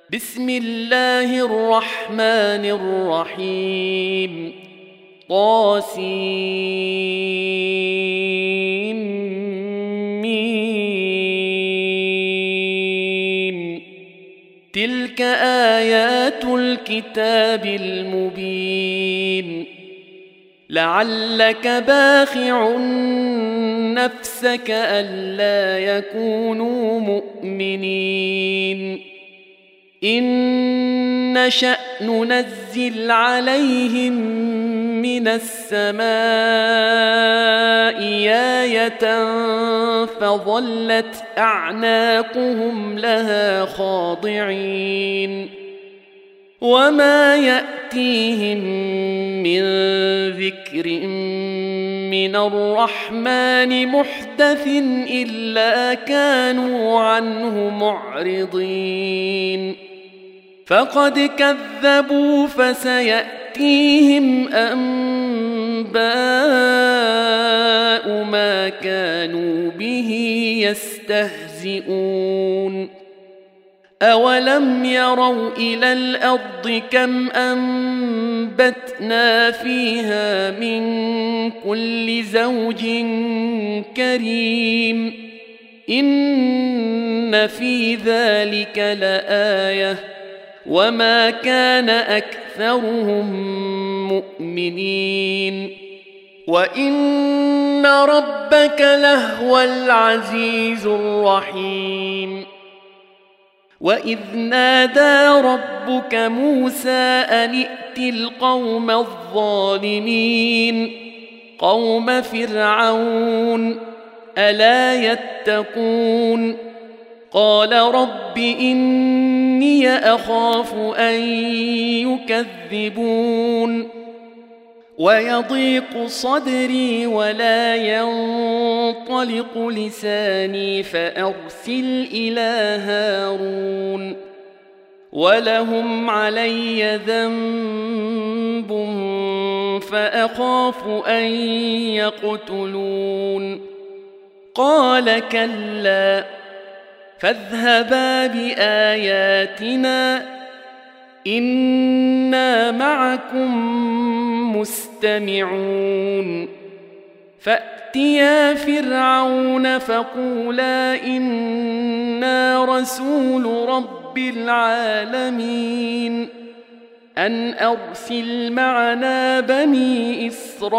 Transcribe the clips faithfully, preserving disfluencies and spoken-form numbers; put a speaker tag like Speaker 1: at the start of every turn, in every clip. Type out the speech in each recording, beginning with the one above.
Speaker 1: بسم الله الرحمن الرحيم طاسيم تلك آيات الكتاب المبين لعلك باخع نفسك ألا يكونوا مؤمنين إن نشأ ننزل عليهم من السماء آية فظلت أعناقهم لها خاضعين وما يأتيهم من ذكر من الرحمن محدث إلا كانوا عنه معرضين فقد كذبوا فسيأتيهم أنباء ما كانوا به يستهزئون أولم يروا إلى الأرض كم أنبتنا فيها من كل زوج كريم إن في ذلك لآية وما كان أكثرهم مؤمنين وإن ربك لهو العزيز الرحيم وإذ نادى ربك موسى أن ائت القوم الظالمين قوم فرعون ألا يتقون قال رب إني أخاف أن يكذبون ويضيق صدري ولا ينطلق لساني فأرسل إلى هارون ولهم علي ذنب فأخاف أن يقتلون قال كلا فاذهبا بآياتنا إنا معكم مستمعون فأتيا فرعون فقولا إنا رسول رب العالمين أن أرسل معنا بني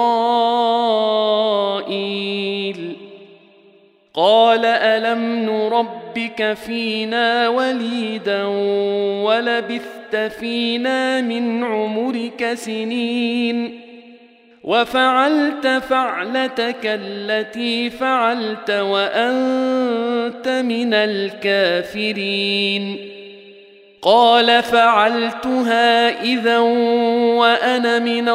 Speaker 1: إسرائيل قال ألم نربك فينا وليدا ولبثت فينا من عمرك سنين وفعلت فعلتك التي فعلت وأنت من الكافرين قال فعلتها إذا وأنا من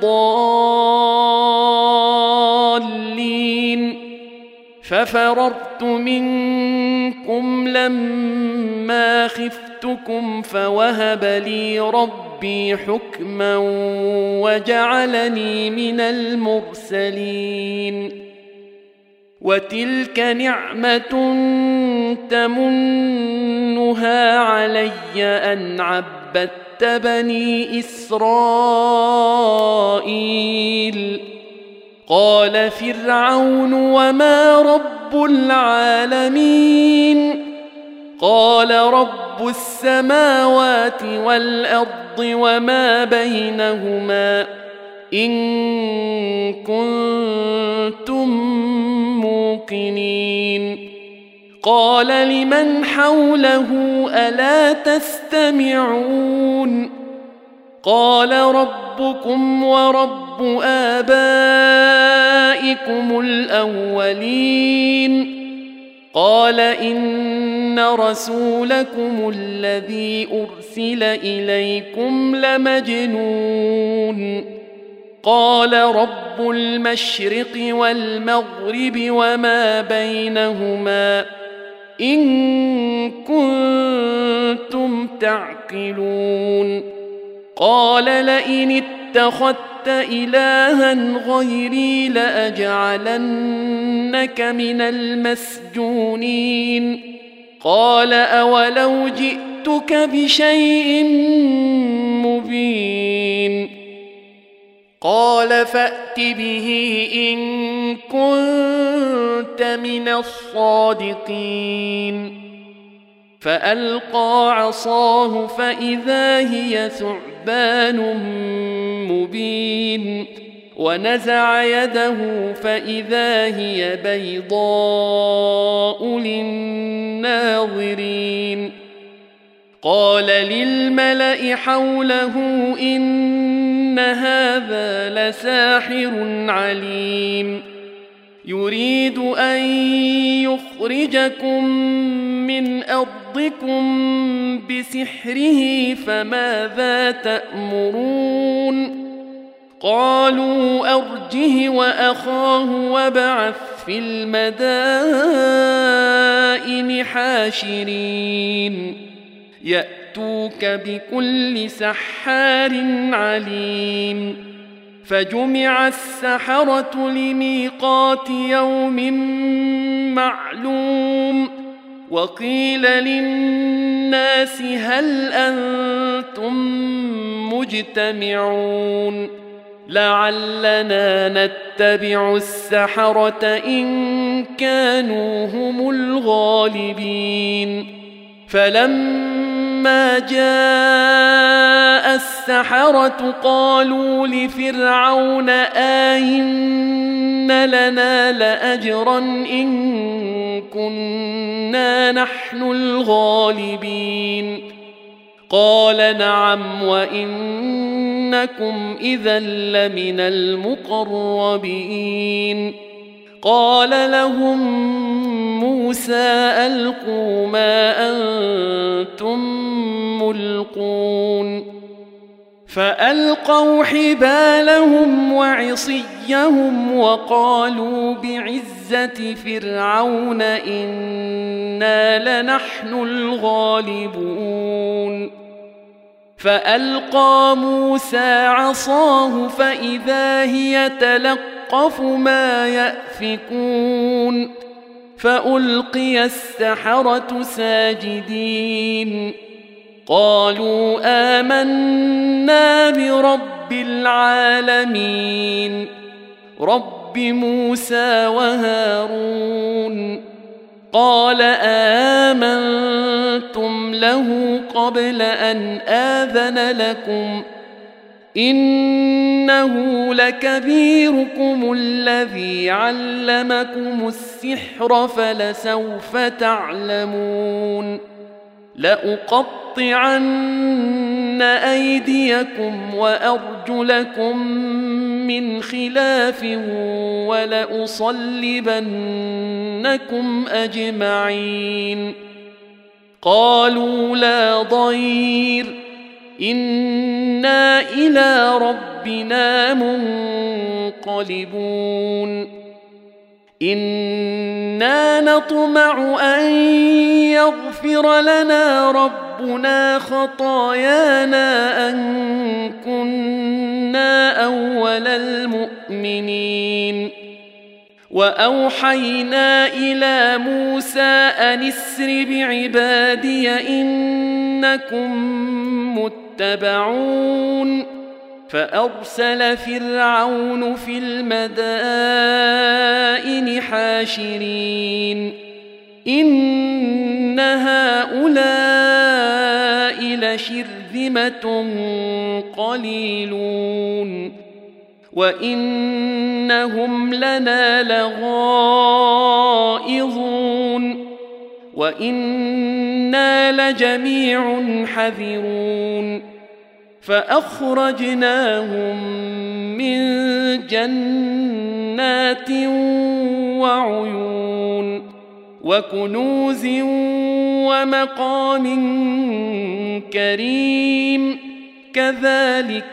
Speaker 1: الضالين ففررت منكم لما خفتكم فوهب لي ربي حكما وجعلني من المرسلين وتلك نعمة تمنها علي أن عبدت بني إسرائيل قال فرعون وما رب العالمين قال رب السماوات والأرض وما بينهما إن كنتم موقنين قال لمن حوله ألا تستمعون قال ربكم ورب آبائكم الأولين قال إن رسولكم الذي أرسل إليكم لمجنون قال رب المشرق والمغرب وما بينهما إن كنتم تعقلون قال لئن اتخذت إلها غيري لأجعلنك من المسجونين قال أولو جئت جئتك بشيء مبين قال فأت به إن كنت من الصادقين فألقى عصاه فإذا هي ثعبان مبين ونزع يده فإذا هي بيضاء للناظرين قال للملأ حوله إن هذا لساحر عليم يريد أن يخرجكم من أرضكم بسحره فماذا تأمرون قالوا أرجه وأخاه وابعث في المدائن حاشرين يأتوك بكل سحار عليم فجمع السحرة لميقات يوم معلوم وقيل للناس هل أنتم مجتمعون لعلنا نتبع السحرة إن كانوا هم الغالبين فلما جاء السحرة قالوا لفرعون آئن لنا لأجرا إن كنا نحن الغالبين قال نعم وإنكم إذا لمن المقربين قال لهم موسى ألقوا ما أنتم ملقون فألقوا حبالهم وعصيهم وقالوا بعزة فرعون إنا لنحن الغالبون فألقى موسى عصاه فإذا هي تلقف ما يأفكون فألقي السحرة ساجدين قالوا آمنا برب العالمين رب موسى وهارون قال آمنتم له قبل أن آذن لكم إنه لكبيركم الذي علمكم السحر فلسوف تعلمون لأقطعن أيديكم وأرجلكم من خلاف ولأصلبنكم أجمعين قالوا لا ضير إنا إلى ربنا منقلبون إنا نطمع أن يغفر لنا ربنا خطايانا أن كنا أول المؤمنين وأوحينا إلى موسى أن اسر بعبادي إنكم متبعون فأرسل فرعون في المدائن حاشرين إن هؤلاء لشرذمة قليلون وإنهم لنا لغائظون وإنا لجميع حذرون فأخرجناهم من جنات وعيون وكنوز ومقام كريم كذلك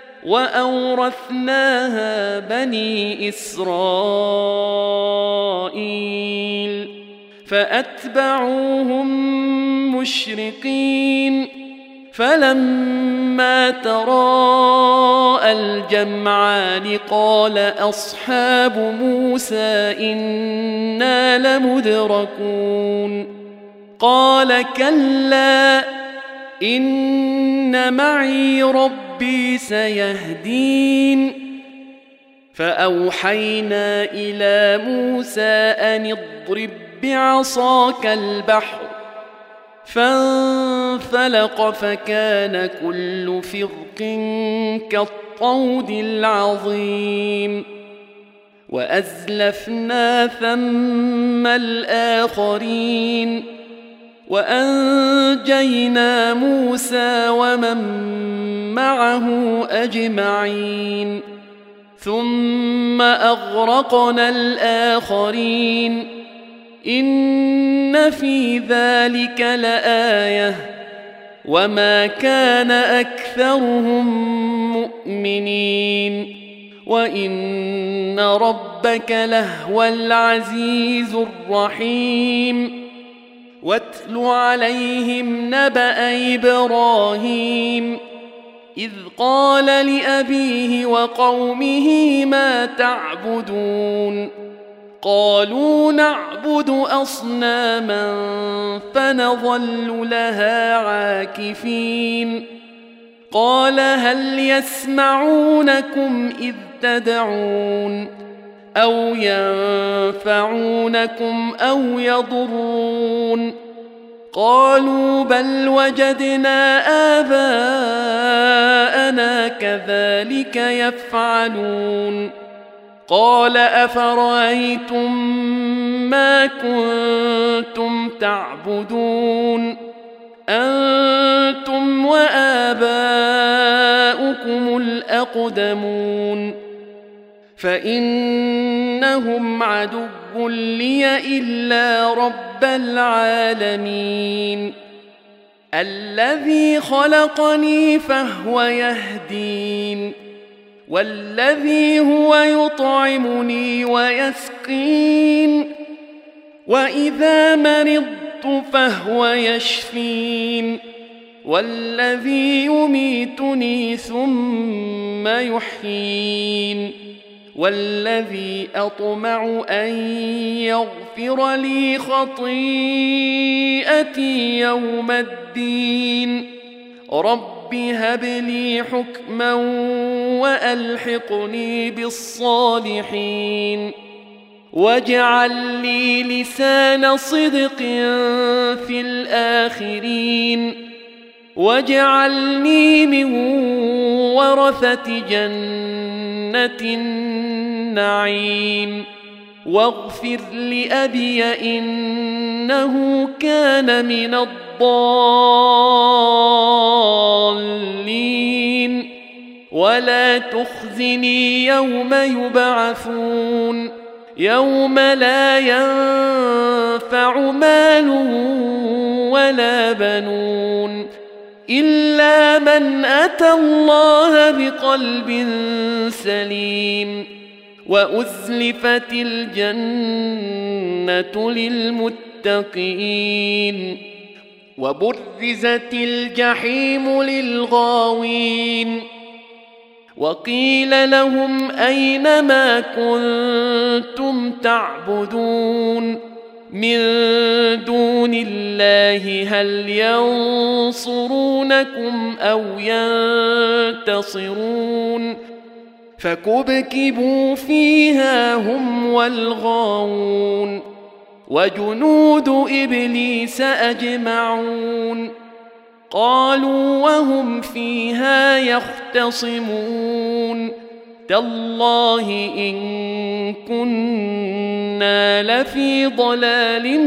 Speaker 1: وأورثناها بني إسرائيل فأتبعوهم مشرقين فلما تراءى الجمعان قال أصحاب موسى إنا لمدركون قال كلا إن معي ربي سيهدين فأوحينا إلى موسى أن اضرب بعصاك البحر فانفلق فكان كل فرق كالطود العظيم وأزلفنا ثم الآخرين وأنجينا موسى ومن معه أجمعين ثم أغرقنا الآخرين إن في ذلك لآية وما كان أكثرهم مؤمنين وإن ربك لهو العزيز الرحيم واتل عليهم نبأ إبراهيم إذ قال لأبيه وقومه ما تعبدون قالوا نعبد أصناما فنظل لها عاكفين قال هل يسمعونكم إذ تدعون أو ينفعونكم أو يضرون قالوا بل وجدنا آباءنا كذلك يفعلون قال أفرأيتم ما كنتم تعبدون أنتم وآباؤكم الأقدمون فإنهم عدو لي إلا رب العالمين الذي خلقني فهو يهدين والذي هو يطعمني ويسقين وإذا مرضت فهو يشفين والذي يميتني ثم يحيين والذي أطمع أن يغفر لي خطيئتي يوم الدين رب هب لي حكما وألحقني بالصالحين واجعل لي لسان صدق في الآخرين واجعلني من ورثة جنة النعيم واغفر لأبي إنه كان من الضالين ولا تخزني يوم يبعثون يوم لا ينفع مال ولا بنون إلا من أتى الله بقلب سليم وأزلفت الجنة للمتقين وبرزت الجحيم للغاوين وقيل لهم أين ما كنتم تعبدون من دون الله هل ينصرونكم أو ينتصرون فكبكبوا فيها هم والغاوون وجنود إبليس أجمعون قالوا وهم فيها يختصمون تالله إن كنا لفي ضلال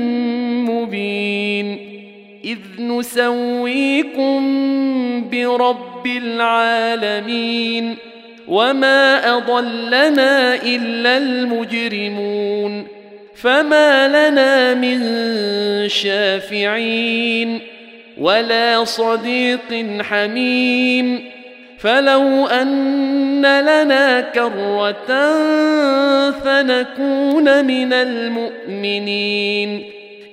Speaker 1: مبين إذ نسويكم برب العالمين وما أضلنا إلا المجرمون فما لنا من شافعين ولا صديق حميم فلو أن لنا كرة فنكون من المؤمنين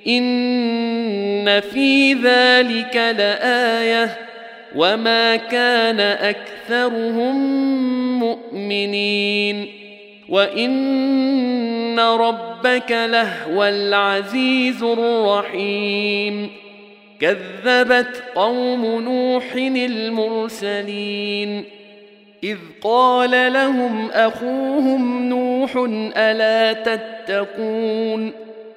Speaker 1: إن في ذلك لآية وما كان أكثرهم مؤمنين وإن ربك لهو العزيز الرحيم كذبت قوم نوح المرسلين إذ قال لهم أخوهم نوح ألا تتقون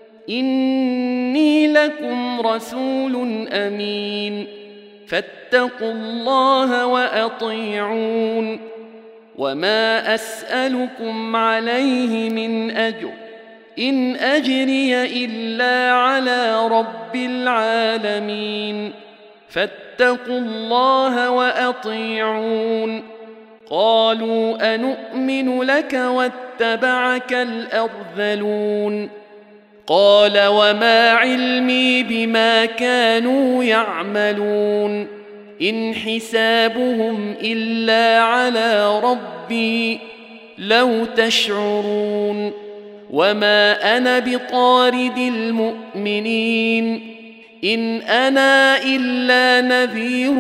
Speaker 1: إني لكم رسول أمين فاتقوا الله وأطيعون وما أسألكم عليه من أجر إن أجري إلا على رب العالمين فاتقوا الله وأطيعون قالوا أنؤمن لك واتبعك الأرذلون قال وما علمي بما كانوا يعملون إن حسابهم إلا على ربي لو تشعرون وما أنا بطارد المؤمنين إن أنا إلا نذير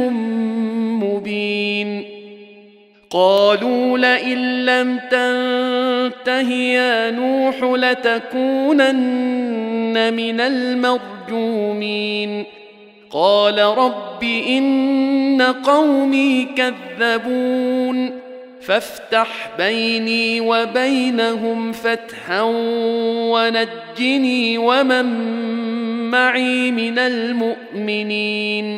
Speaker 1: مبين قالوا لئن لم تنته يا نوح لتكونن من المرجومين قال رب إن قومي كذبون فافتح بيني وبينهم فتحا ونجني ومن معي من المؤمنين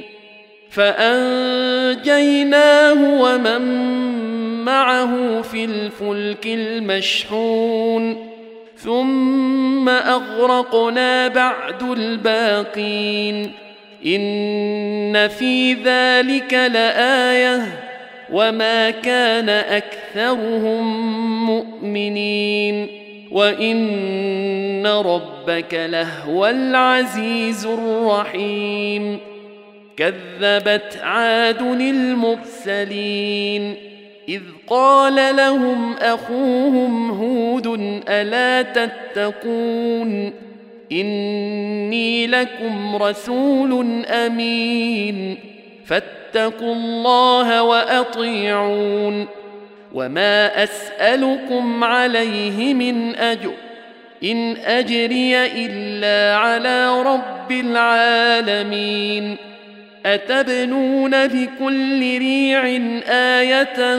Speaker 1: فأنجيناه ومن معه في الفلك المشحون ثم أغرقنا بعد الباقين إن في ذلك لآية وما كان أكثرهم مؤمنين وإن ربك لهو العزيز الرحيم كذبت عاد المرسلين إذ قال لهم أخوهم هود ألا تتقون إني لكم رسول أمين فاتقوا الله وأطيعون وما أسألكم عليه من أجر إن أجري إلا على رب العالمين أتبنون بكل ريع آية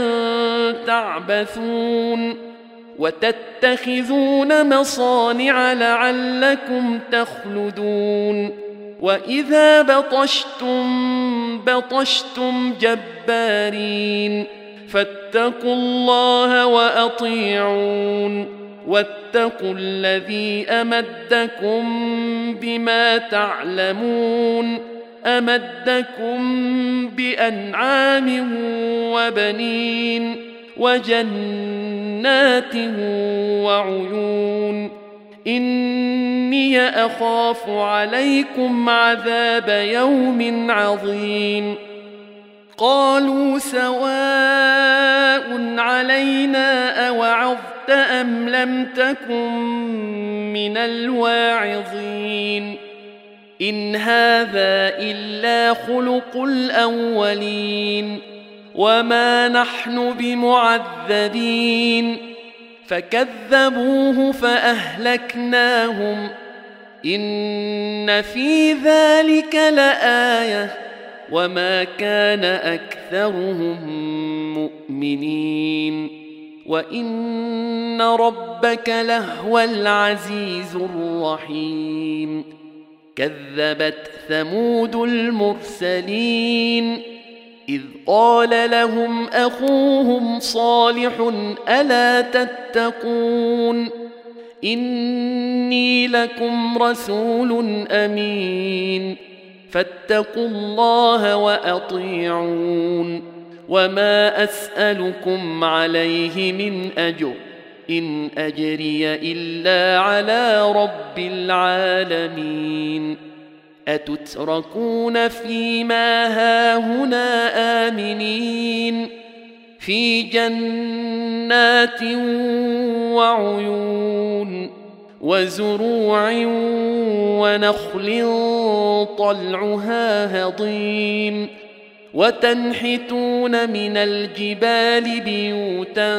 Speaker 1: تعبثون وتتخذون مصانع لعلكم تخلدون وإذا بطشتم بطشتم جبارين فاتقوا الله وأطيعون واتقوا الذي أمدكم بما تعلمون أمدكم بأنعام وبنين وجنات وعيون إني أخاف عليكم عذاب يوم عظيم قالوا سواء علينا أوعظت أم لم تكن من الواعظين إن هذا إلا خلق الأولين وما نحن بمعذبين فكذبوه فأهلكناهم إن في ذلك لآية وما كان أكثرهم مؤمنين وإن ربك لهو العزيز الرحيم كذبت ثمود المرسلين إذ قال لهم أخوهم صالح ألا تتقون إني لكم رسول أمين فاتقوا الله وأطيعون وما أسألكم عليه من أجر إن أجري إلا على رب العالمين أتتركون فيما هاهنا آمنين في جنات وعيون وزروع ونخل طلعها هضيم وتنحتون من الجبال بيوتا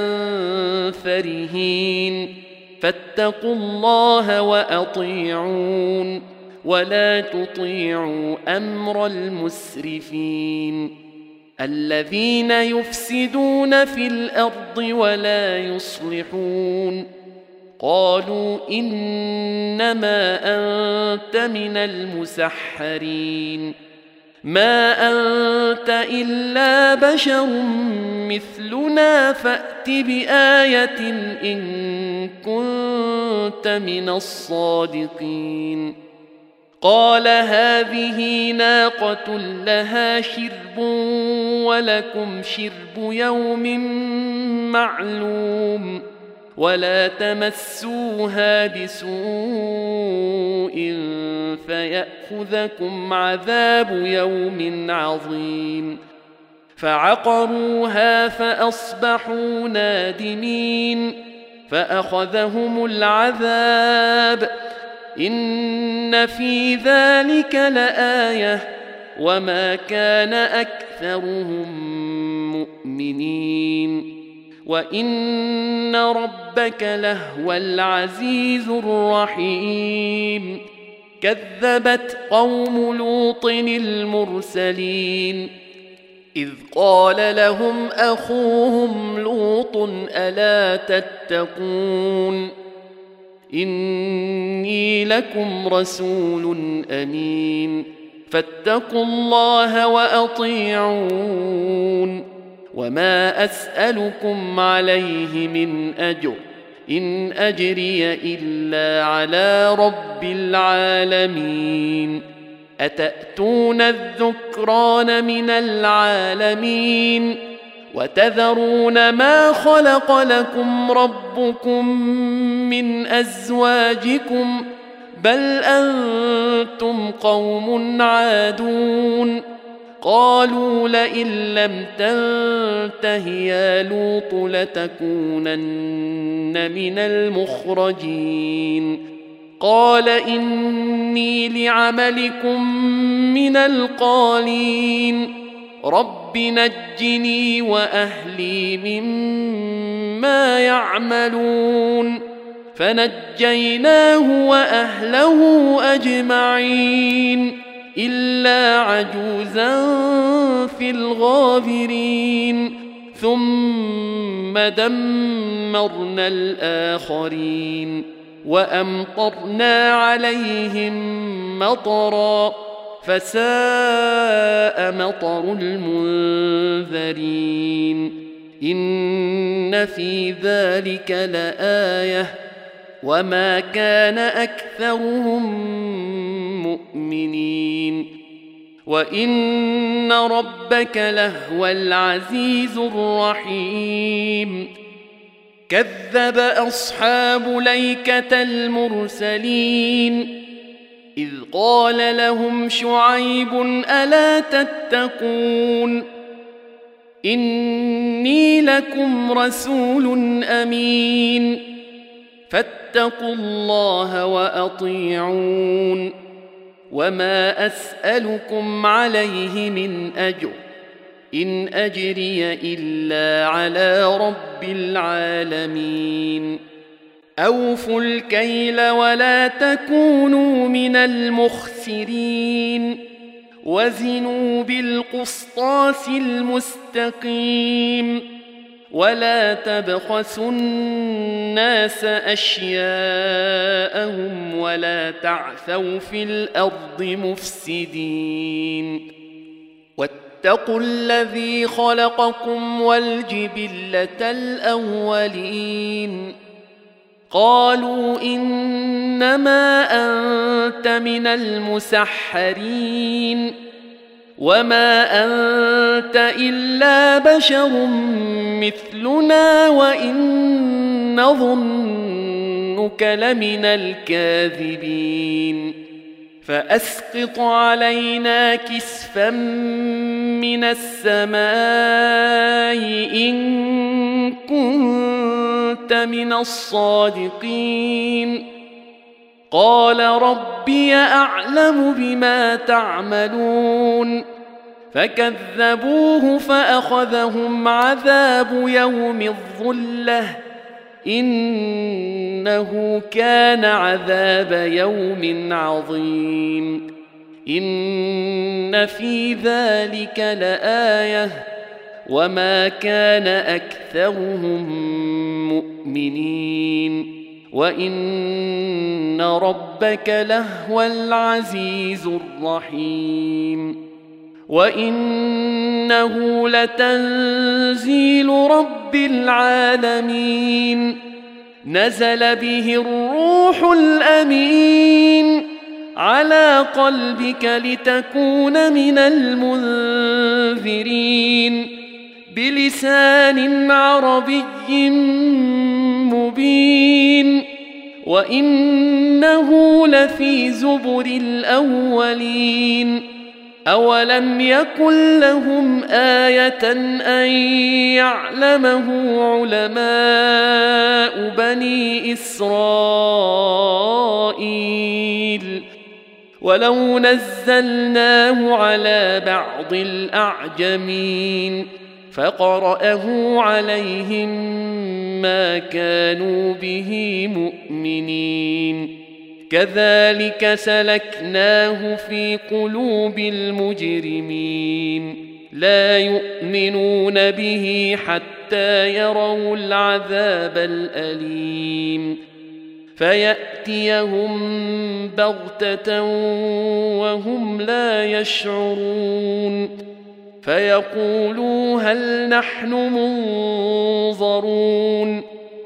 Speaker 1: فرهين فاتقوا الله وأطيعون ولا تطيعوا أمر المسرفين الذين يفسدون في الأرض ولا يصلحون. قالوا إنما أنت من المسحرين ما أنت إلا بشر مثلنا فأت بآية إن كنت من الصادقين. قال هذه ناقة لها شرب ولكم شرب يوم معلوم ولا تمسوها بسوء فيأخذكم عذاب يوم عظيم. فعقروها فأصبحوا نادمين فأخذهم العذاب إن في ذلك لآية وما كان أكثرهم مؤمنين وإن ربك لهو العزيز الرحيم. كذبت قوم لوط المرسلين إذ قال لهم أخوهم لوط ألا تتقون إني لكم رسول أمين فاتقوا الله وأطيعون وما أسألكم عليه من أجر إن أجري إلا على رب العالمين. أتأتون الذكران من العالمين وتذرون ما خلق لكم ربكم من أزواجكم بل أنتم قوم عادون. قالوا لئن لم تنته يا لوط لتكونن من المخرجين. قال إني لعملكم من القالين رب نجني وأهلي مما يعملون. فنجيناه وأهله أجمعين إلا عجوزا في الغابرين ثم دمرنا الآخرين وأمطرنا عليهم مطرا فساء مطر المنذرين. إن في ذلك لآية وما كان أكثرهم مؤمنين وإن ربك لهو العزيز الرحيم. كذب أصحاب ليكة المرسلين إذ قال لهم شعيب ألا تتقون إني لكم رسول أمين فاتقوا الله وأطيعون وما أسألكم عليه من أجر إن أجري إلا على رب العالمين. أوفوا الكيل ولا تكونوا من المخسرين وزنوا بالقسطاس المستقيم ولا تبخسوا الناس أشياءهم ولا تعثوا في الأرض مفسدين. واتقوا الذي خلقكم والجبلة الأولين. قالوا إنما أنت من المسحرين وما أنت إلا بشر مثلنا وإن نظنك لمن الكاذبين. فأسقط علينا كسفا من السماء إن كنت من الصادقين. قال ربي أعلم بما تعملون فكذبوه فأخذهم عذاب يوم الظلة إنه كان عذاب يوم عظيم إن في ذلك لآية وما كان أكثرهم مؤمنين وإن ربك لهو العزيز الرحيم وإنه لتنزيل رب العالمين نزل به الروح الأمين على قلبك لتكون من المنذرين بلسان عربي مبين وإنه لفي زبر الأولين أولم يكن لهم آية أن يعلمه علماء بني إسرائيل ولو نزلناه على بعض الأعجمين فقرأه عليهم ما كانوا به مؤمنين كذلك سلكناه في قلوب المجرمين لا يؤمنون به حتى يروا العذاب الأليم فيأتيهم بغتة وهم لا يشعرون فيقولوا هل نحن منظرون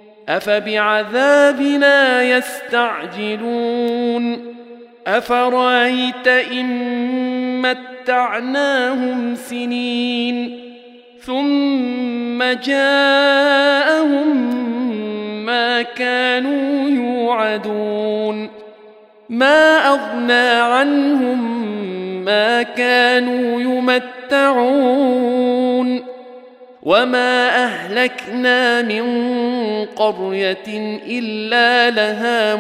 Speaker 1: أفبعذابنا يستعجلون أفرأيت إن متعناهم سنين ثم جاءهم ما كانوا يوعدون ما أغنى عنهم ما كانوا يمتعون وما أهلكنا من قرية إلا لها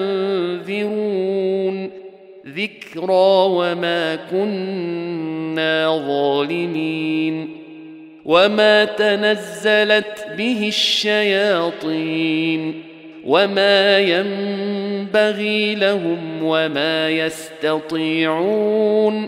Speaker 1: منذرون ذكرى وما كنا ظالمين وما تنزلت به الشياطين وما ينبغي لهم وما يستطيعون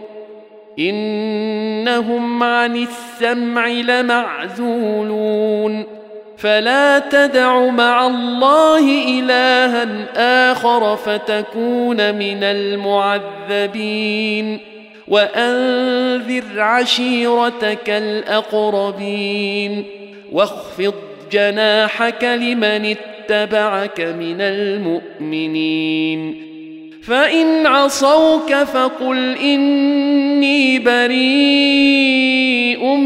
Speaker 1: إنهم عن السمع لمعزولون فلا تدع مع الله إلها آخر فتكون من المعذبين وأنذر عشيرتك الأقربين واخفض جناحك لمن اتبعك من المؤمنين فإن عصوك فقل إني بريء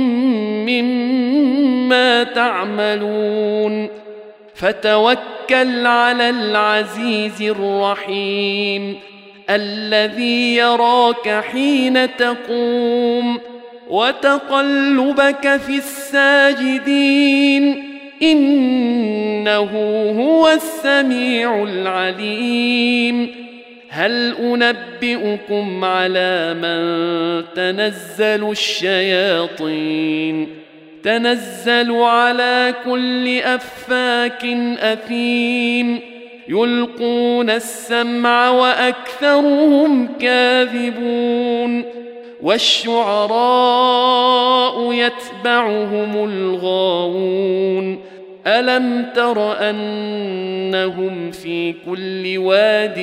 Speaker 1: مما تعملون فتوكل على العزيز الرحيم الذي يراك حين تقوم وتقلبك في الساجدين إنه هو السميع العليم هل أنبئكم على من تنزل الشياطين تنزل على كل أفاك أثيم يلقون السمع وأكثرهم كاذبون والشعراء يتبعهم الغاوون ألم تر أنهم في كل واد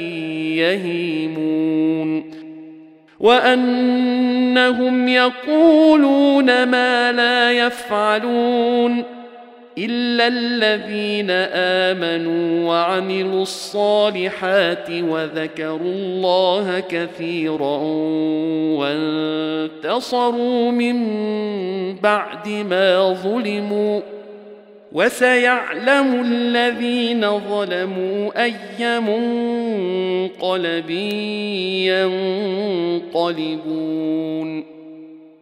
Speaker 1: يهيمون وأنهم يقولون ما لا يفعلون إلا الذين آمنوا وعملوا الصالحات وذكروا الله كثيرا وانتصروا من بعد ما ظلموا وسيعلم الذين ظلموا أي منقلب ينقلبون